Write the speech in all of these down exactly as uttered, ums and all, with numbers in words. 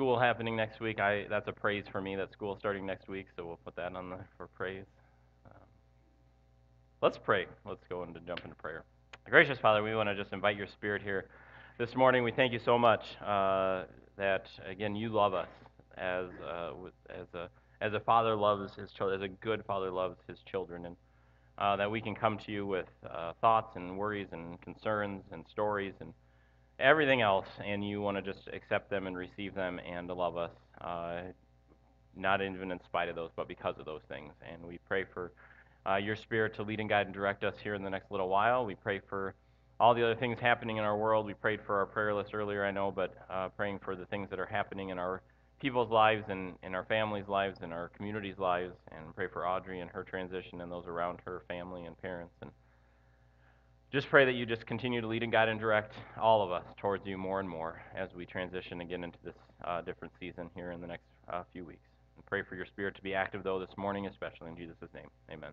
school happening next week. I that's a praise for me that school's starting next week, so we'll put that on the for praise. Um, let's pray. Let's go into jump into prayer. Gracious Father, we want to just invite your Spirit here this morning. We thank you so much uh, that again you love us as uh, with, as a as a father loves his children, as a good father loves his children, and uh, that we can come to you with uh, thoughts and worries and concerns and stories and everything else, and you want to just accept them and receive them and to love us, uh, not even in spite of those, but because of those things. And we pray for uh, your Spirit to lead and guide and direct us here in the next little while. We pray for all the other things happening in our world. We prayed for our prayer list earlier, I know, but uh, praying for the things that are happening in our people's lives and in our families' lives and our communities' lives, and pray for Audrey and her transition and those around her family and parents. And just pray that you just continue to lead and guide and direct all of us towards you more and more as we transition again into this uh, different season here in the next uh, few weeks. And pray for your Spirit to be active, though, this morning, especially in Jesus' name.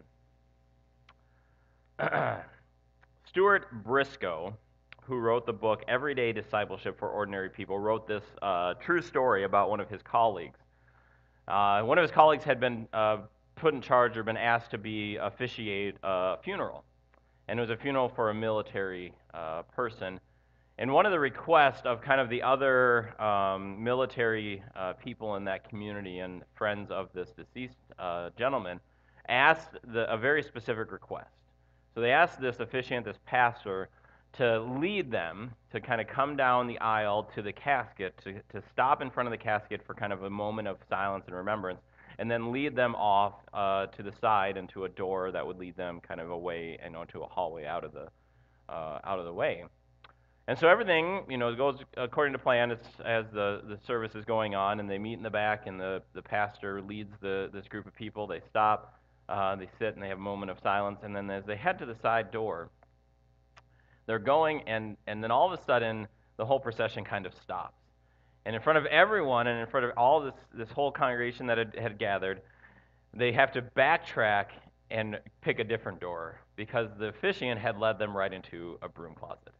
Amen. Stuart Briscoe, who wrote the book Everyday Discipleship for Ordinary People, wrote this uh, true story about one of his colleagues. Uh, one of his colleagues had been uh, put in charge or been asked to be officiate a funeral, and it was a funeral for a military uh, person. And one of the requests of kind of the other um, military uh, people in that community and friends of this deceased uh, gentleman asked the, a very specific request. So they asked this officiant, this pastor, to lead them to kind of come down the aisle to the casket, to, to stop in front of the casket for kind of a moment of silence and remembrance, and then lead them off uh, to the side and to a door that would lead them kind of away and onto a hallway out of the uh, out of the way. And so everything, you know, goes according to plan as, as the, the service is going on, and they meet in the back, and the, the pastor leads the this group of people. They stop, uh, they sit, and they have a moment of silence, and then as they head to the side door, they're going, and, and then all of a sudden, the whole procession kind of stops. And in front of everyone, and in front of all this, this whole congregation that had, had gathered, they have to backtrack and pick a different door because the officiant had led them right into a broom closet.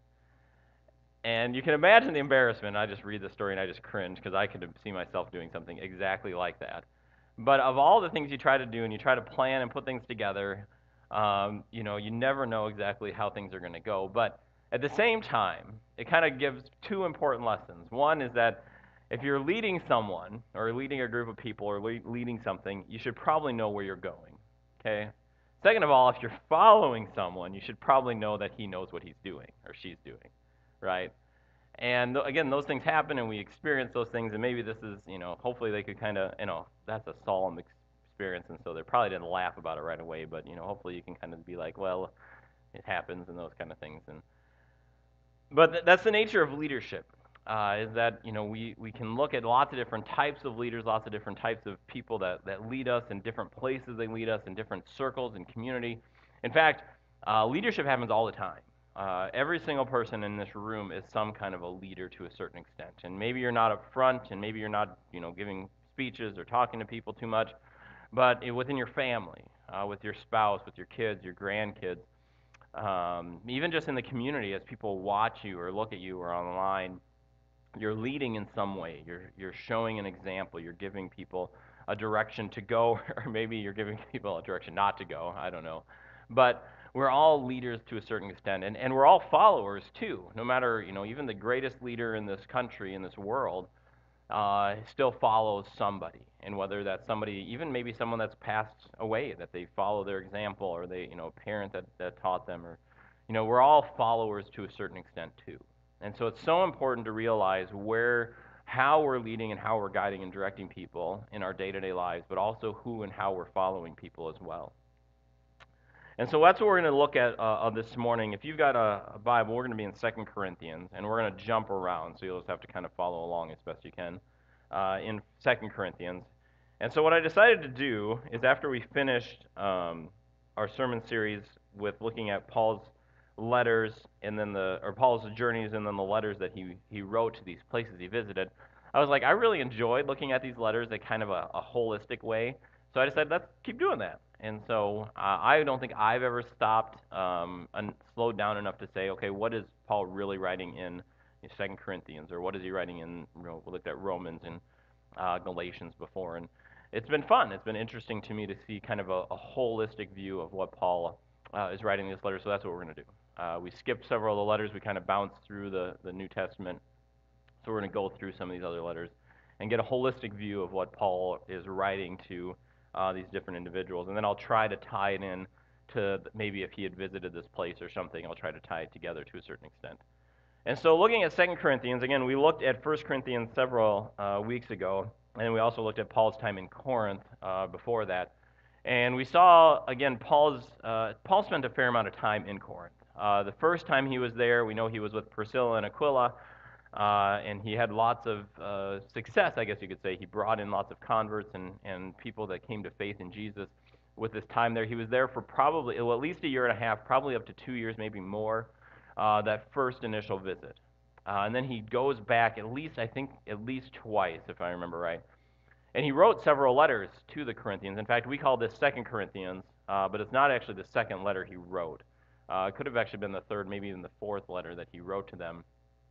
And you can imagine the embarrassment. I just read the story and I just cringe because I could see myself doing something exactly like that. But of all the things you try to do and you try to plan and put things together, um, you know, you never know exactly how things are going to go. But at the same time, it kind of gives two important lessons. One is that if you're leading someone or leading a group of people or le- leading something, you should probably know where you're going. Okay? Second of all, if you're following someone, you should probably know that he knows what he's doing or she's doing, right? And th- again, those things happen, and we experience those things. And maybe this is, you know, hopefully they could kind of, you know, that's a solemn ex- experience, and so they probably didn't laugh about it right away. But you know, hopefully you can kind of be like, well, it happens, and those kind of things. And but th- that's the nature of leadership. Uh, is that you know we, we can look at lots of different types of leaders, lots of different types of people that, that lead us in different places. They lead us in different circles and community. In fact, uh, leadership happens all the time. Uh, every single person in this room is some kind of a leader to a certain extent. And maybe you're not up front, and maybe you're not you know giving speeches or talking to people too much, but it, within your family, uh, with your spouse, with your kids, your grandkids, um, even just in the community, as people watch you or look at you or online, you're leading in some way. You're you're showing an example. You're giving people a direction to go, or maybe you're giving people a direction not to go. I don't know, but we're all leaders to a certain extent, and, and we're all followers too. No matter you know even the greatest leader in this country, in this world, uh, still follows somebody, and whether that's somebody, even maybe someone that's passed away, that they follow their example, or they you know a parent that that taught them, or you know we're all followers to a certain extent too. And so it's so important to realize where, how we're leading and how we're guiding and directing people in our day-to-day lives, but also who and how we're following people as well. And so that's what we're going to look at uh, this morning. If you've got a, a Bible, we're going to be in Second Corinthians, and we're going to jump around, so you'll just have to kind of follow along as best you can uh, in Second Corinthians. And so what I decided to do is after we finished um, our sermon series with looking at Paul's letters and then the or Paul's journeys and then the letters that he he wrote to these places he visited, I was like, I really enjoyed looking at these letters in kind of a, a holistic way. So I decided let's keep doing that. And so uh, I don't think I've ever stopped um, and slowed down enough to say, okay, what is Paul really writing in Second Corinthians, or what is he writing in? You know, we looked at Romans and uh, Galatians before, and it's been fun. It's been interesting to me to see kind of a, a holistic view of what Paul uh, is writing in this letter. So that's what we're going to do. Uh, we skipped several of the letters. We kind of bounced through the, the New Testament. So we're going to go through some of these other letters and get a holistic view of what Paul is writing to uh, these different individuals. And then I'll try to tie it in to maybe if he had visited this place or something, I'll try to tie it together to a certain extent. And so looking at Second Corinthians, again, we looked at First Corinthians several uh, weeks ago, and we also looked at Paul's time in Corinth uh, before that. And we saw, again, Paul's uh, Paul spent a fair amount of time in Corinth. Uh, the first time he was there, we know he was with Priscilla and Aquila, uh, and he had lots of uh, success, I guess you could say. He brought in lots of converts and, and people that came to faith in Jesus with his time there. He was there for probably, well, at least a year and a half, probably up to two years, maybe more, uh, that first initial visit. Uh, and then he goes back at least, I think, at least twice, if I remember right. And he wrote several letters to the Corinthians. In fact, we call this Second Corinthians, uh, but it's not actually the second letter he wrote. Uh, it could have actually been the third, maybe even the fourth letter that he wrote to them.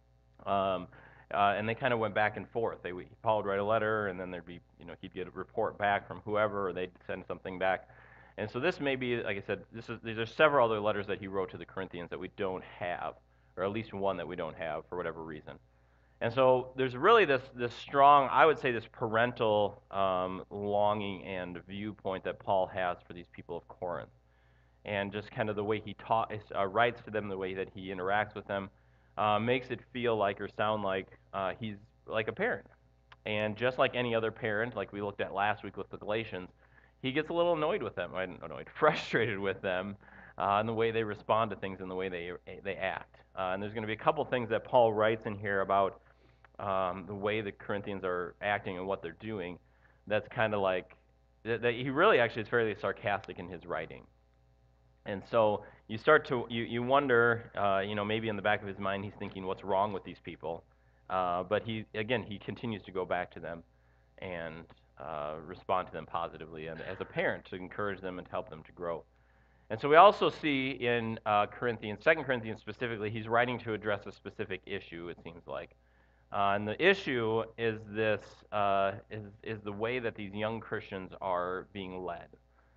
Um, uh, and they kind of went back and forth. They Paul would write a letter, and then there'd be, you know, he'd get a report back from whoever, or they'd send something back. And so this may be, like I said, this is these are several other letters that he wrote to the Corinthians that we don't have, or at least one that we don't have for whatever reason. And so there's really this this strong, I would say, this parental um, longing and viewpoint that Paul has for these people of Corinth, and just kind of the way he taught, uh, writes to them, the way that he interacts with them, uh, makes it feel like or sound like uh, he's like a parent. And just like any other parent, like we looked at last week with the Galatians, he gets a little annoyed with them, annoyed, frustrated with them, uh, and the way they respond to things and the way they they act. Uh, and there's going to be a couple things that Paul writes in here about um, the way the Corinthians are acting and what they're doing. That's kind of like that, that he really actually is fairly sarcastic in his writing. And so you start to you you wonder, uh, you know, maybe in the back of his mind he's thinking, what's wrong with these people? Uh, but he again he continues to go back to them and uh, respond to them positively, and as a parent to encourage them and to help them to grow. And so we also see in uh, Corinthians, Second Corinthians specifically, he's writing to address a specific issue. It seems like, uh, and the issue is this uh, is is the way that these young Christians are being led.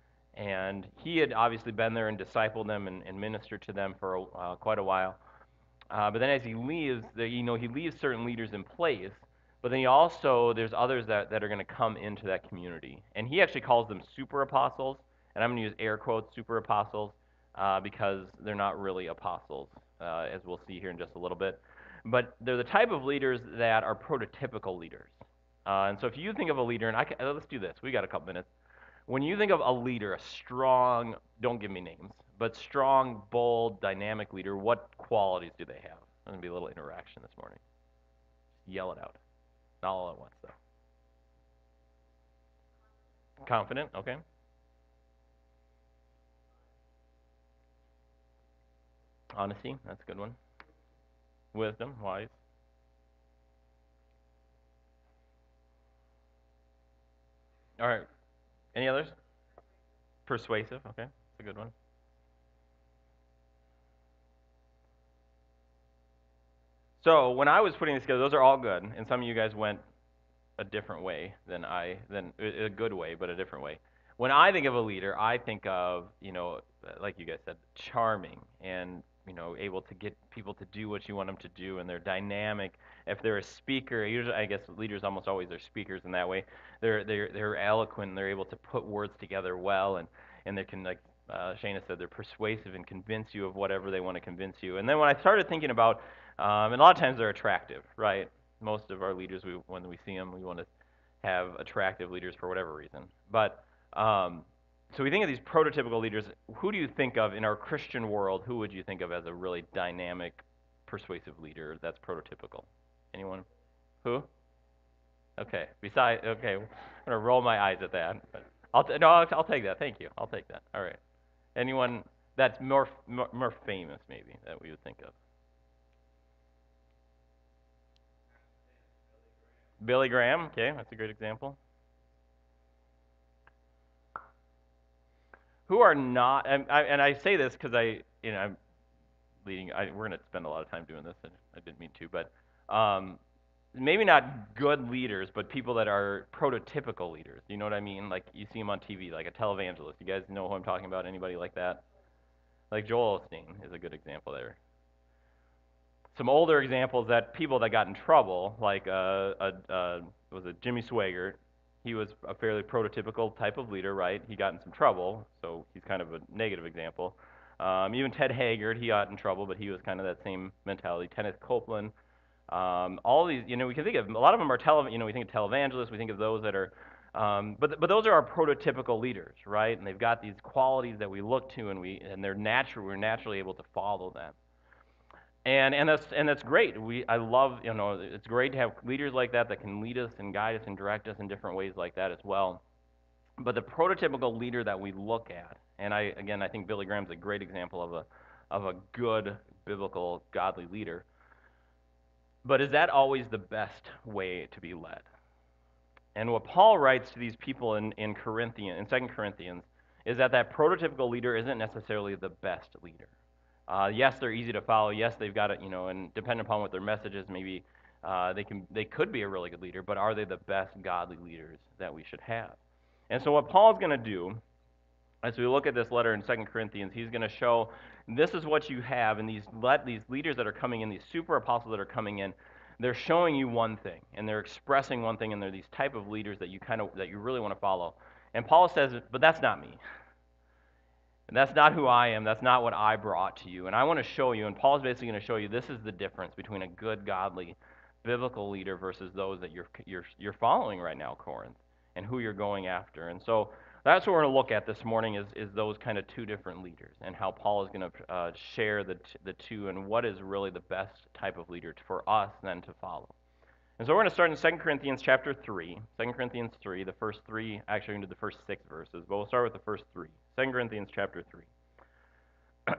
And he had obviously been there and discipled them and, and ministered to them for uh, quite a while. Uh, but then as he leaves, the, you know, he leaves certain leaders in place. But then he also, there's others that, that are going to come into that community. And he actually calls them super apostles. And I'm going to use air quotes, super apostles, uh, because they're not really apostles, uh, as we'll see here in just a little bit. But they're the type of leaders that are prototypical leaders. Uh, and so if you think of a leader, and I can, let's do this. We got a couple minutes. When you think of a leader, a strong, don't give me names, but strong, bold, dynamic leader, what qualities do they have? There's going to be a little interaction this morning. Yell it out. Not all at once, though. Confident, okay. Honesty, that's a good one. Wisdom, wise. All right. Any others? Persuasive, okay. That's a good one. So when I was putting this together, those are all good, and some of you guys went a different way than I, than a good way, but a different way. When I think of a leader, I think of, you know, like you guys said, charming and, you know, able to get people to do what you want them to do, and they're dynamic. If they're a speaker, usually I guess leaders almost always are speakers in that way. They're they're they're eloquent, and they're able to put words together well, and and they can, like uh, Shana said, they're persuasive and convince you of whatever they want to convince you. And then when I started thinking about, um, and a lot of times they're attractive, right? Most of our leaders, we when we see them, we want to have attractive leaders for whatever reason. But um, so we think of these prototypical leaders. Who do you think of in our Christian world? Who would you think of as a really dynamic, persuasive leader that's prototypical? Anyone? Who? Okay. Besides, okay, I'm gonna roll my eyes at that. But I'll t- no, I'll, I'll take that. Thank you. I'll take that. All right. Anyone that's more more, more famous, maybe, that we would think of? Billy Graham. Okay, that's a great example. Who are not, and I, and I say this because I, you know, I'm leading. I, we're going to spend a lot of time doing this, and I didn't mean to, but um, maybe not good leaders, but people that are prototypical leaders. You know what I mean? Like you see them on T V, like a televangelist. You guys know who I'm talking about? Anybody like that? Like Joel Osteen is a good example there. Some older examples that people that got in trouble, like uh, uh, uh, was it Jimmy Swaggart? He was a fairly prototypical type of leader, right? He got in some trouble, so he's kind of a negative example. Um, even Ted Haggard, he got in trouble, but he was kind of that same mentality. Kenneth Copeland, um, all these, you know, we can think of a lot of them are tele, you know, we think of televangelists, we think of those that are, um, but but those are our prototypical leaders, right? And they've got these qualities that we look to, and we and they're natural. We're naturally able to follow them. And and that's and that's great. We I love, you know, it's great to have leaders like that that can lead us and guide us and direct us in different ways like that as well. But the prototypical leader that we look at, and I again I think Billy Graham's a great example of a of a good biblical godly leader. But is that always the best way to be led? And what Paul writes to these people in in Corinthian in Second Corinthians is that that prototypical leader isn't necessarily the best leader. Uh, yes, they're easy to follow. Yes, they've got it, you know, and depending upon what their message is, maybe uh, they can they could be a really good leader. But are they the best godly leaders that we should have? And so what Paul's going to do, as we look at this letter in Second Corinthians, he's going to show this is what you have, and these let these leaders that are coming in, these super apostles that are coming in, they're showing you one thing, and they're expressing one thing, and they're these type of leaders that you kind of that you really want to follow. And Paul says, but that's not me. And that's not who I am. That's not what I brought to you. And I want to show you, and Paul's basically going to show you this is the difference between a good, godly, biblical leader versus those that you're you're you're following right now, Corinth, and who you're going after. And so that's what we're going to look at this morning is is those kind of two different leaders and how Paul is going to uh, share the t- the two and what is really the best type of leader for us then to follow. And so we're going to start in Second Corinthians chapter three. Second Corinthians three, the first three, actually into the first six verses, but we'll start with the first three. Second Corinthians chapter three.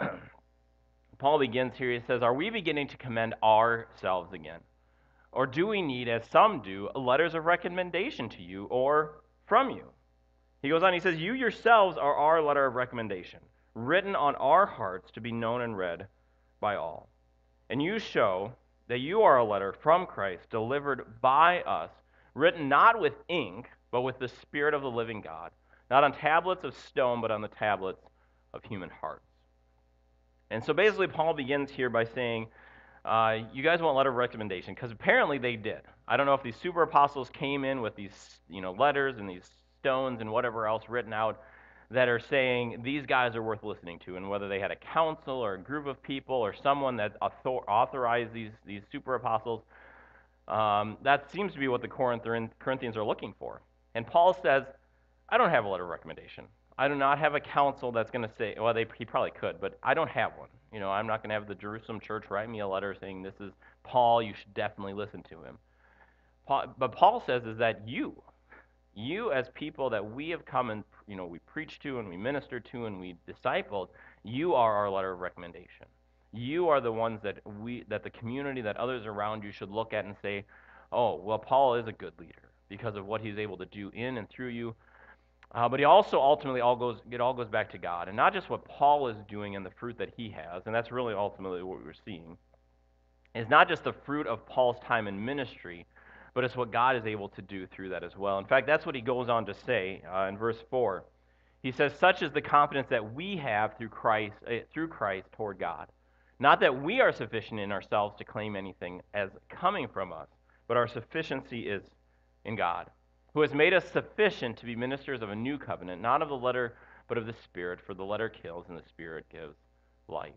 Paul begins here, he says, are we beginning to commend ourselves again? Or do we need, as some do, letters of recommendation to you or from you? He goes on, he says, you yourselves are our letter of recommendation, written on our hearts to be known and read by all. And you show that you are a letter from Christ, delivered by us, written not with ink, but with the Spirit of the living God, not on tablets of stone, but on the tablets of human hearts. And so basically, Paul begins here by saying, uh, you guys want a letter of recommendation, because apparently they did. I don't know if these super apostles came in with these, you know, letters and these stones and whatever else written out that are saying these guys are worth listening to, and whether they had a council or a group of people or someone that author- authorized these these super apostles, um, that seems to be what the Corinthians are looking for. And Paul says, I don't have a letter of recommendation. I do not have a council that's going to say, well, they, he probably could, but I don't have one. You know, I'm not going to have the Jerusalem church write me a letter saying this is Paul, you should definitely listen to him. Paul, but Paul says is that you, you as people that we have come and, you know, we preach to and we minister to and we discipled, you are our letter of recommendation. You are the ones that we, that the community, that others around you should look at and say, oh, well, Paul is a good leader because of what he's able to do in and through you. Uh, but he also ultimately all goes it all goes back to God, and not just what Paul is doing and the fruit that he has, and that's really ultimately what we're seeing. It's not just the fruit of Paul's time in ministry, but it's what God is able to do through that as well. In fact, that's what he goes on to say uh, in verse four. He says, "Such is the confidence that we have through Christ, uh, through Christ toward God. Not that we are sufficient in ourselves to claim anything as coming from us, but our sufficiency is in God, who has made us sufficient to be ministers of a new covenant, not of the letter, but of the Spirit, for the letter kills and the Spirit gives life."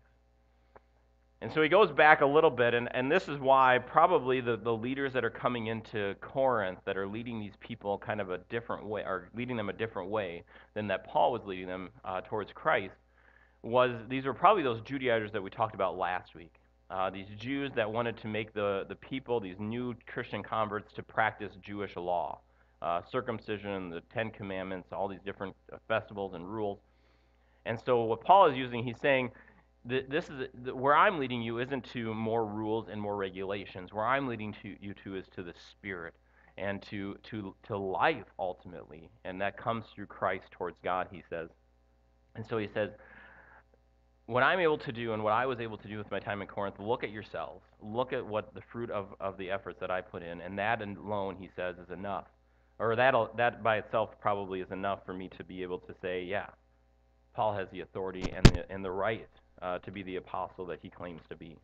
And so he goes back a little bit, and, and this is why probably the, the leaders that are coming into Corinth that are leading these people kind of a different way, or leading them a different way than that Paul was leading them uh, towards Christ, was these were probably those Judaizers that we talked about last week. Uh, these Jews that wanted to make the, the people, these new Christian converts, to practice Jewish law. Uh, circumcision, the Ten Commandments, all these different uh, festivals and rules. And so what Paul is using, he's saying, th- this is th- where I'm leading you isn't to more rules and more regulations. Where I'm leading to you to is to the Spirit and to to to life ultimately, and that comes through Christ towards God, he says. And so he says, what I'm able to do and what I was able to do with my time in Corinth, look at yourselves. Look at what the fruit of, of the efforts that I put in, and that alone, he says, is enough. Or that that by itself probably is enough for me to be able to say, yeah, Paul has the authority and the, and the right uh, to be the apostle that he claims to be.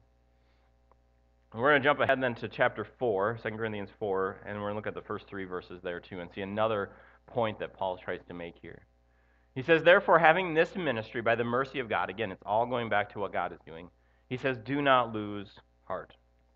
We're going to jump ahead then to chapter four, Second Corinthians four, and we're going to look at the first three verses there too and see another point that Paul tries to make here. He says, therefore, having this ministry by the mercy of God, again, it's all going back to what God is doing. He says, do not lose heart.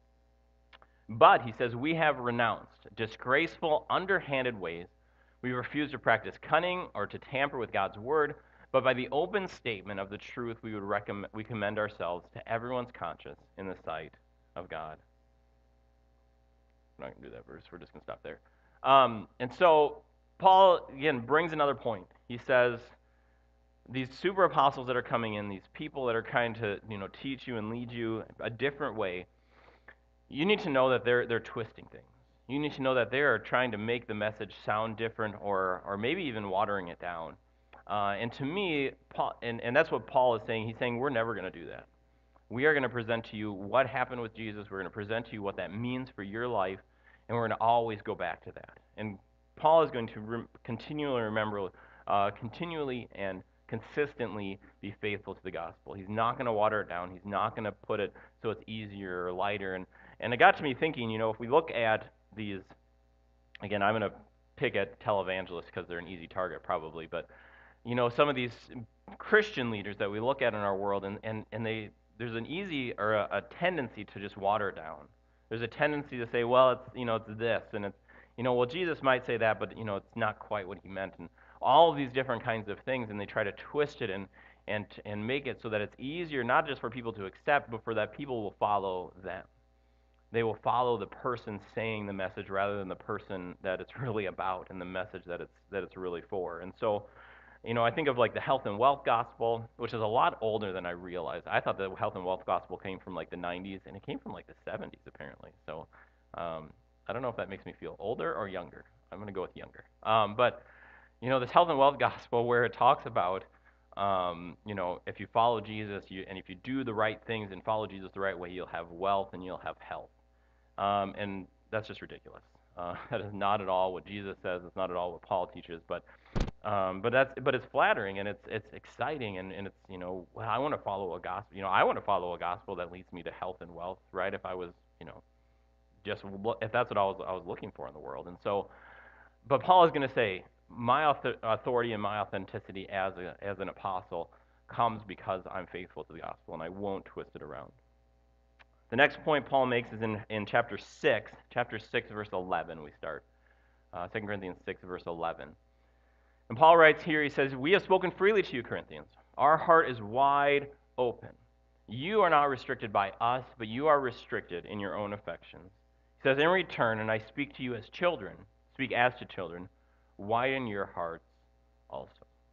But, he says, we have renounced disgraceful, underhanded ways. We refuse to practice cunning or to tamper with God's word, but by the open statement of the truth, we would recommend, we commend ourselves to everyone's conscience in the sight of God. I'm not going to do that verse. We're just going to stop there. Um, and so, Paul, again, brings another point. He says, these super apostles that are coming in, these people that are trying to, you know, teach you and lead you a different way, you need to know that they're they're twisting things. You need to know that they are trying to make the message sound different, or or maybe even watering it down. Uh, and to me, Paul, and, and that's what Paul is saying. He's saying we're never going to do that. We are going to present to you what happened with Jesus. We're going to present to you what that means for your life, and we're going to always go back to that. And Paul is going to re- continually remember, uh, continually and consistently be faithful to the gospel. He's not going to water it down. He's not going to put it so it's easier or lighter. And, and it got to me thinking, you know, if we look at these, again, I'm going to pick at televangelists because they're an easy target probably, but, you know, some of these Christian leaders that we look at in our world, and, and, and they there's an easy or a, a tendency to just water it down. There's a tendency to say, well, it's, you know, it's this, and it's, you know, well, Jesus might say that, but, you know, it's not quite what he meant, and all of these different kinds of things, and they try to twist it and and and make it so that it's easier, not just for people to accept, but for that people will follow them. They will follow the person saying the message rather than the person that it's really about and the message that it's that it's really for. And so, you know, I think of like the health and wealth gospel, which is a lot older than I realized. I thought the health and wealth gospel came from like the nineties, and it came from like the seventies apparently. So um, I don't know if that makes me feel older or younger. I'm going to go with younger. Um, but, you know, this health and wealth gospel where it talks about, um, you know, if you follow Jesus you, and if you do the right things and follow Jesus the right way, you'll have wealth and you'll have health. Um, and that's just ridiculous. Uh, that is not at all what Jesus says. It's not at all what Paul teaches. But um, but that's but it's flattering and it's it's exciting and, and it's you know well, I want to follow a gospel. You know I want to follow a gospel that leads me to health and wealth, right? If I was you know just if that's what I was I was looking for in the world. And so, but Paul is going to say my authority and my authenticity as a as an apostle comes because I'm faithful to the gospel and I won't twist it around. The next point Paul makes is in, in chapter six, chapter six, verse eleven, we start. Uh, Second Corinthians six, verse eleven. And Paul writes here, he says, we have spoken freely to you, Corinthians. Our heart is wide open. You are not restricted by us, but you are restricted in your own affections. He says, in return, and I speak to you as children, speak as to children, widen your hearts also.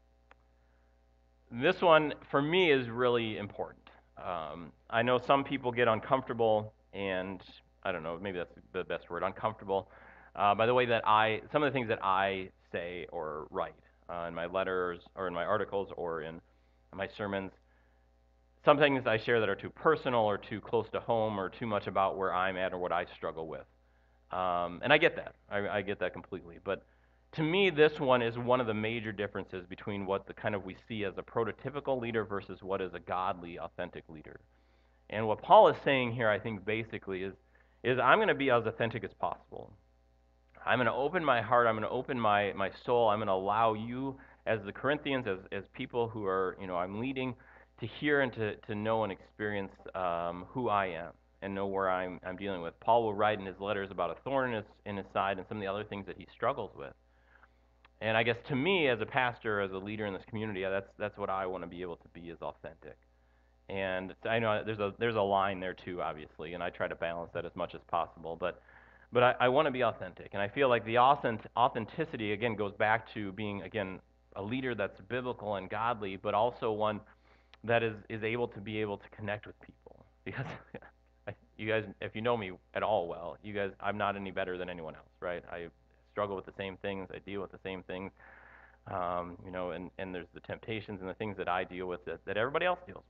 This one, for me, is really important. Um, I know some people get uncomfortable, and I don't know, maybe that's the best word, uncomfortable, uh, by the way that I, some of the things that I say or write uh, in my letters or in my articles or in my sermons. Some things I share that are too personal or too close to home or too much about where I'm at or what I struggle with. Um, and I get that. I, I get that completely. But to me, this one is one of the major differences between what the kind of we see as a prototypical leader versus what is a godly, authentic leader. And what Paul is saying here, I think, basically is, is I'm going to be as authentic as possible. I'm going to open my heart. I'm going to open my, my soul. I'm going to allow you, as the Corinthians, as, as people who are, you know, I'm leading, to hear and to, to know and experience um, who I am and know where I'm, I'm dealing with. Paul will write in his letters about a thorn in his, in his side and some of the other things that he struggles with. And I guess to me, as a pastor, as a leader in this community, that's that's what I want to be able to be, is authentic. And I know there's a there's a line there too, obviously, and I try to balance that as much as possible. But but I, I want to be authentic, and I feel like the authenticity again goes back to being again a leader that's biblical and godly, but also one that is is able to be able to connect with people. Because you guys, if you know me at all well, you guys, I'm not any better than anyone else, right? I struggle with the same things. I deal with the same things. Um, you know, and, and there's the temptations and the things that I deal with that, that everybody else deals with.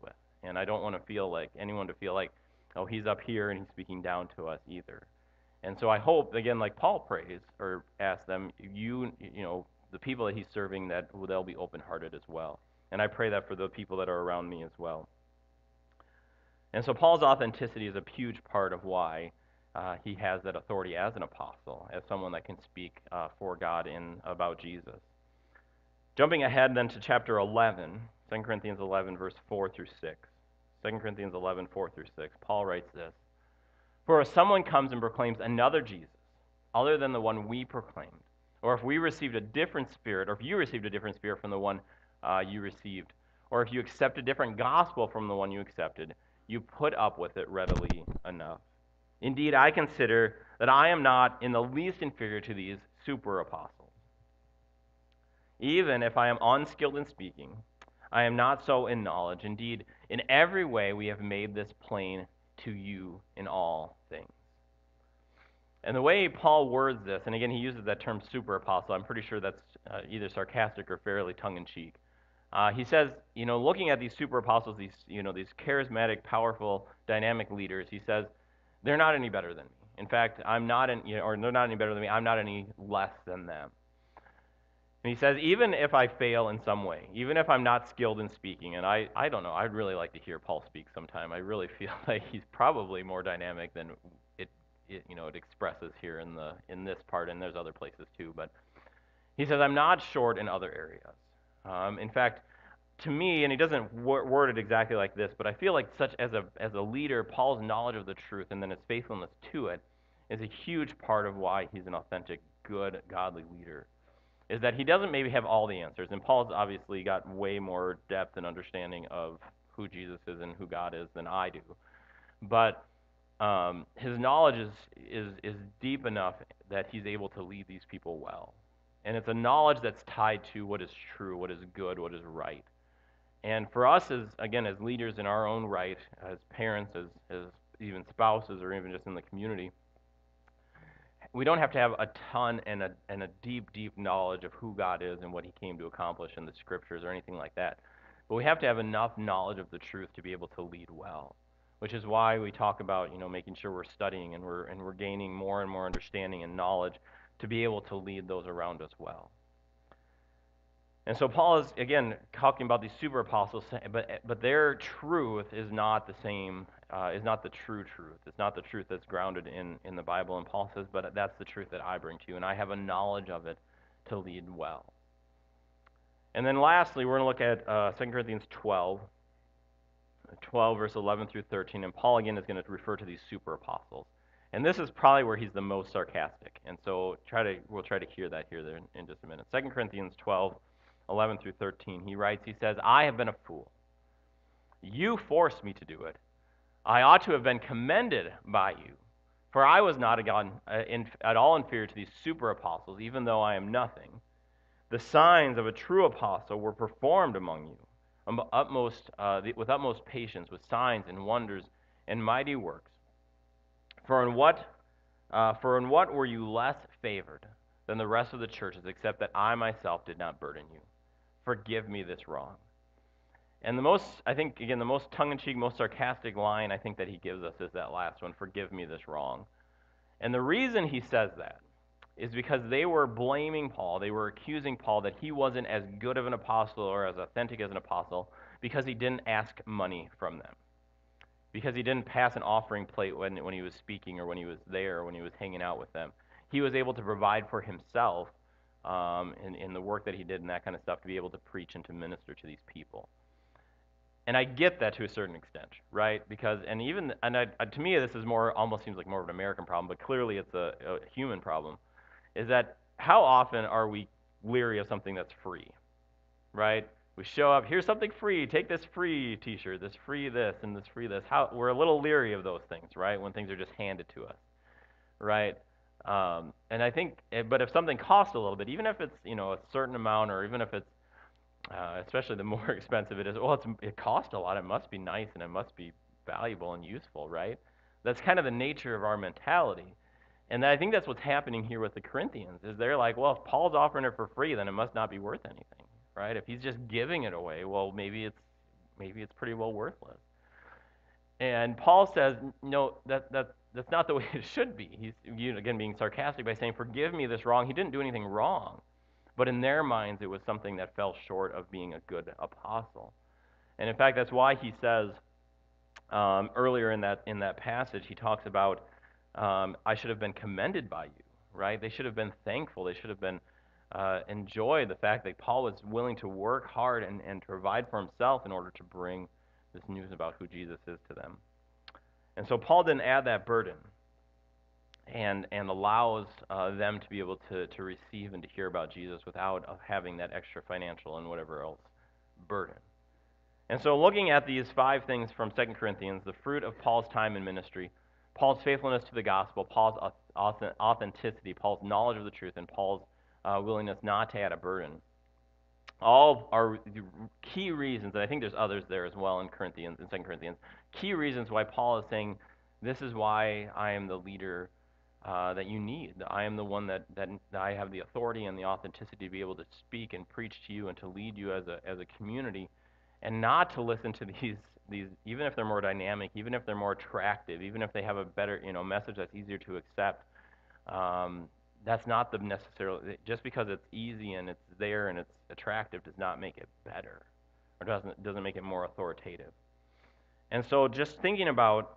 And I don't want to feel like anyone to feel like, oh, he's up here and he's speaking down to us either. And so I hope, again, like Paul prays or asks them, you, you know, the people that he's serving, that they'll be open-hearted as well. And I pray that for the people that are around me as well. And so Paul's authenticity is a huge part of why uh, he has that authority as an apostle, as someone that can speak uh, for God in about Jesus. Jumping ahead then to chapter eleven, Second Corinthians eleven, verse four through six. Second Corinthians eleven, four through six, Paul writes this: For if someone comes and proclaims another Jesus, other than the one we proclaimed, or if we received a different spirit, or if you received a different spirit from the one uh, you received, or if you accept a different gospel from the one you accepted, you put up with it readily enough. Indeed, I consider that I am not in the least inferior to these super apostles. Even if I am unskilled in speaking, I am not so in knowledge. Indeed, in every way we have made this plain to you in all things. And the way Paul words this, and again, he uses that term super apostle, I'm pretty sure that's uh, either sarcastic or fairly tongue-in-cheek. Uh, he says, you know, looking at these super apostles, these, you know, these charismatic, powerful, dynamic leaders, he says, they're not any better than me. In fact, I'm not, in, you know, or they're not any better than me. I'm not any less than them. And he says, even if I fail in some way, even if I'm not skilled in speaking, and I, I don't know, I'd really like to hear Paul speak sometime. I really feel like he's probably more dynamic than it, it you know, it expresses here in the in this part, and there's other places too. But he says, I'm not short in other areas. Um, in fact, to me, and he doesn't word it exactly like this, but I feel like such as a as a leader, Paul's knowledge of the truth and then his faithfulness to it is a huge part of why he's an authentic, good, godly leader. Is that he doesn't maybe have all the answers, and Paul's obviously got way more depth and understanding of who Jesus is and who God is than I do. But um, his knowledge is, is is deep enough that he's able to lead these people well. And it's a knowledge that's tied to what is true, what is good, what is right. And for us, as again, as leaders in our own right, as parents, as, as even spouses, or even just in the community, we don't have to have a ton and a, and a deep, deep knowledge of who God is and what he came to accomplish in the scriptures or anything like that. But we have to have enough knowledge of the truth to be able to lead well, which is why we talk about, you know, making sure we're studying and we're, and we're gaining more and more understanding and knowledge to be able to lead those around us well. And so Paul is, again, talking about these super apostles, but but their truth is not the same, uh, is not the true truth. It's not the truth that's grounded in, in the Bible. And Paul says, but that's the truth that I bring to you, and I have a knowledge of it to lead well. And then lastly, we're going to look at uh, Second Corinthians twelve, twelve, verse eleven through thirteen. And Paul, again, is going to refer to these super apostles. And this is probably where he's the most sarcastic. And so try to we'll try to hear that here there in, in just a minute. Second Corinthians twelve, eleven through thirteen, he writes, he says, I have been a fool. You forced me to do it. I ought to have been commended by you, for I was not at all inferior to these super apostles, even though I am nothing. The signs of a true apostle were performed among you, utmost, uh, with utmost patience, with signs and wonders and mighty works. For in what, uh, for in what were you less favored than the rest of the churches, except that I myself did not burden you? Forgive me this wrong. And the most, I think, again, the most tongue-in-cheek, most sarcastic line I think that he gives us is that last one, forgive me this wrong. And the reason he says that is because they were blaming Paul, they were accusing Paul that he wasn't as good of an apostle or as authentic as an apostle because he didn't ask money from them. Because he didn't pass an offering plate when, when he was speaking or when he was there or when he was hanging out with them. He was able to provide for himself um, in, in the work that he did and that kind of stuff to be able to preach and to minister to these people. And I get that to a certain extent, right? Because, and even, and I, to me this is more, almost seems like more of an American problem, but clearly it's a, a human problem, is that how often are we leery of something that's free, right? We show up, here's something free, take this free t-shirt, this free this, and this free this. How, we're a little leery of those things, right? When things are just handed to us, right? Um, and I think, but if something costs a little bit, even if it's, you know, a certain amount, or even if it's, uh, especially the more expensive it is, well, it's, it costs a lot, it must be nice, and it must be valuable and useful, right? That's kind of the nature of our mentality. And I think that's what's happening here with the Corinthians, is they're like, well, if Paul's offering it for free, then it must not be worth anything, right? If he's just giving it away, well, maybe it's maybe it's pretty well worthless. And Paul says, no, that, that, that's not the way it should be. He's, you know, again, being sarcastic by saying, forgive me this wrong. He didn't do anything wrong. But in their minds, it was something that fell short of being a good apostle. And in fact, that's why he says um, earlier in that, in that passage, he talks about, um, I should have been commended by you, right? They should have been thankful. They should have been uh, enjoy the fact that Paul was willing to work hard and, and to provide for himself in order to bring this news about who Jesus is to them. And so Paul didn't add that burden and, and allows uh, them to be able to, to receive and to hear about Jesus without uh, having that extra financial and whatever else burden. And so looking at these five things from Second Corinthians, the fruit of Paul's time in ministry, Paul's faithfulness to the gospel, Paul's authenticity, Paul's knowledge of the truth, and Paul's uh, willingness not to add a burden, all are key reasons, and I think there's others there as well in Corinthians, in Second Corinthians, key reasons why Paul is saying, this is why I am the leader uh, that you need. I am the one that, that, that I have the authority and the authenticity to be able to speak and preach to you and to lead you as a, as a community, and not to listen to these, these, even if they're more dynamic, even if they're more attractive, even if they have a better, you know, message that's easier to accept. Um, that's not the necessarily, just because it's easy and it's there and it's attractive does not make it better, or doesn't doesn't make it more authoritative. And so just thinking about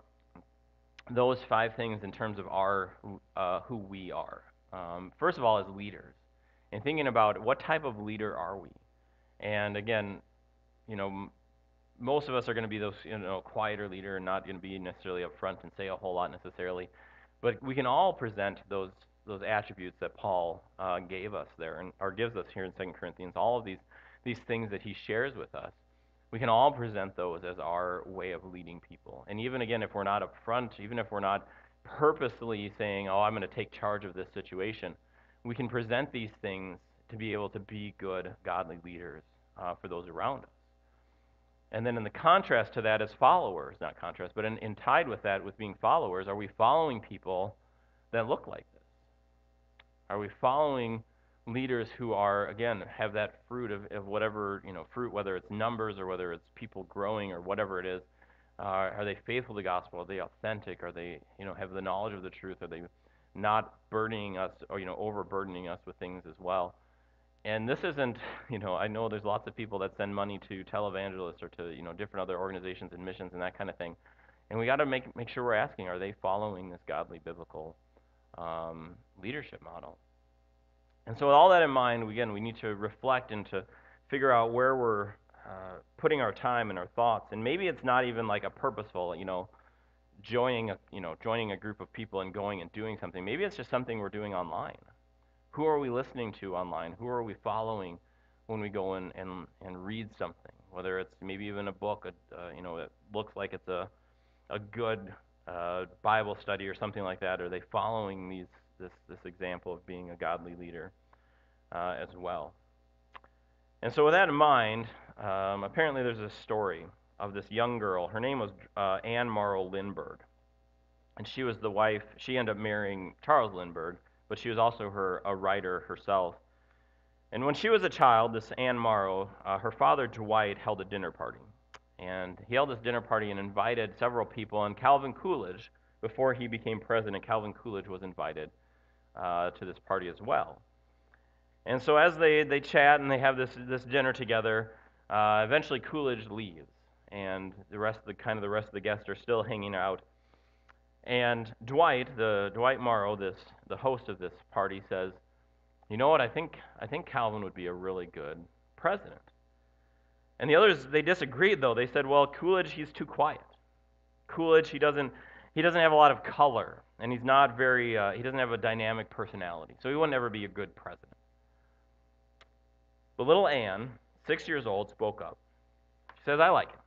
those five things in terms of our uh, who we are. Um, first of all, as leaders, and thinking about what type of leader are we. And again, you know, m- most of us are going to be those, you know, quieter leader and not going to be necessarily up front and say a whole lot necessarily. But we can all present those those attributes that Paul uh, gave us there, and or gives us here in Second Corinthians. All of these these things that he shares with us, we can all present those as our way of leading people. And even again, if we're not up front, even if we're not purposely saying, "Oh, I'm going to take charge of this situation," we can present these things to be able to be good, godly leaders uh, for those around us. And then in the contrast to that as followers, not contrast, but in, in tied with that, with being followers, are we following people that look like this? Are we following leaders who are, again, have that fruit of, of whatever, you know, fruit, whether it's numbers or whether it's people growing or whatever it is? Uh, are they faithful to the gospel? Are they authentic? Are they, you know, have the knowledge of the truth? Are they not burdening us or, you know, overburdening us with things as well? And this isn't, you know, I know there's lots of people that send money to televangelists or to, you know, different other organizations and missions and that kind of thing. And we got to make make sure we're asking, are they following this godly biblical um, leadership model? And so with all that in mind, again, we need to reflect and to figure out where we're uh, putting our time and our thoughts. And maybe it's not even like a purposeful, you know, joining a, you know, joining a group of people and going and doing something. Maybe it's just something we're doing online. Who are we listening to online? Who are we following when we go in and, and read something? Whether it's maybe even a book, a, uh, you know, it looks like it's a, a good uh, Bible study or something like that. Are they following these this this example of being a godly leader uh, as well? And so with that in mind, um, apparently there's a story of this young girl. Her name was uh, Anne Morrow Lindbergh. And she was the wife, she ended up marrying Charles Lindbergh, but she was also her a writer herself. And when she was a child, this Anne Morrow, uh, her father Dwight held a dinner party. And he held this dinner party and invited several people, and Calvin Coolidge, before he became president, Calvin Coolidge was invited uh, to this party as well. And so as they, they chat and they have this, this dinner together, uh, eventually Coolidge leaves, and the rest of the kind of the rest of the guests are still hanging out. And Dwight, the Dwight Morrow, this the host of this party, says, "You know what? I think I think Calvin would be a really good president." And the others, they disagreed though. They said, "Well, Coolidge, he's too quiet. Coolidge, he doesn't he doesn't have a lot of color, and he's not very uh, he doesn't have a dynamic personality, so he wouldn't ever be a good president." But little Anne, six years old, spoke up. She says, "I like him."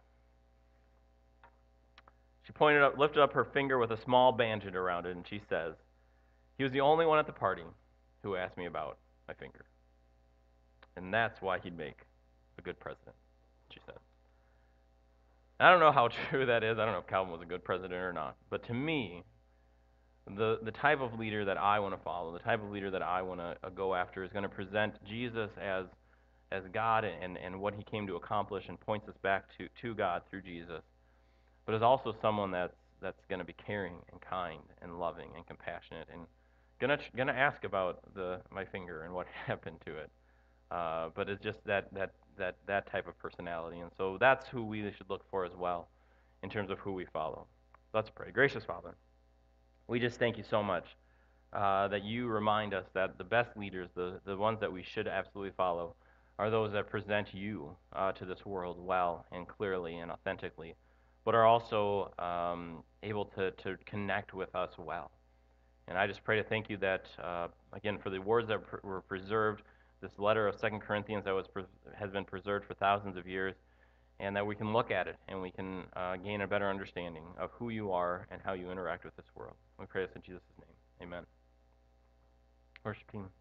She pointed up, lifted up her finger with a small bandage around it, and she says, "He was the only one at the party who asked me about my finger. And that's why he'd make a good president," she said. I don't know how true that is. I don't know if Calvin was a good president or not. But to me, the, the type of leader that I want to follow, the type of leader that I want to uh, go after is going to present Jesus as as God and, and what he came to accomplish and points us back to, to God through Jesus. but is also someone that's that's going to be caring and kind and loving and compassionate and gonna gonna ask about the my finger and what happened to it. Uh, but it's just that that that that type of personality, and so that's who we should look for as well, in terms of who we follow. Let's pray. Gracious Father, we just thank you so much uh, that you remind us that the best leaders, the the ones that we should absolutely follow, are those that present you uh, to this world well and clearly and authentically, but are also um, able to to connect with us well. And I just pray to thank you that, uh, again, for the words that pr- were preserved, this letter of Second Corinthians that was pres has been preserved for thousands of years, and that we can look at it and we can uh, gain a better understanding of who you are and how you interact with this world. We pray this in Jesus' name. Amen. Worship team.